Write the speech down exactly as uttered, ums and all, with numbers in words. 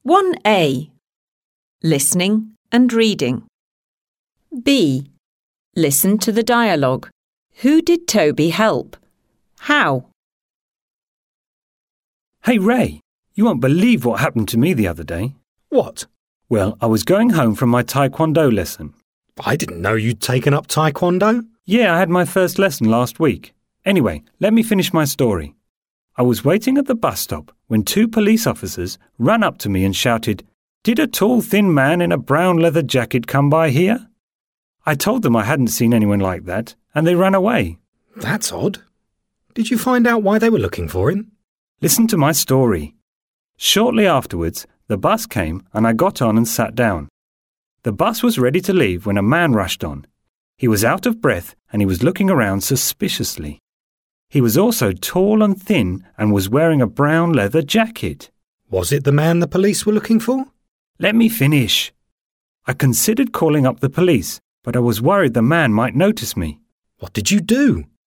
one A. Listening and reading. B. Listen to the dialogue. Who did Toby help? How? Hey Ray, you won't believe what happened to me the other day. What? Well, I was going home from my taekwondo lesson. I didn't know you'd taken up taekwondo. Yeah, I had my first lesson last week. Anyway, let me finish my story. I was waiting at the bus stop when two police officers ran up to me and shouted, "Did a tall, thin man in a brown leather jacket come by here?" I told them I hadn't seen anyone like that, and they ran away. That's odd. Did you find out why they were looking for him? Listen to my story. Shortly afterwards, the bus came and I got on and sat down. The bus was ready to leave when a man rushed on. He was out of breath and he was looking around suspiciously. He was also tall and thin and was wearing a brown leather jacket. Was it the man the police were looking for? Let me finish. I considered calling up the police, but I was worried the man might notice me. What did you do?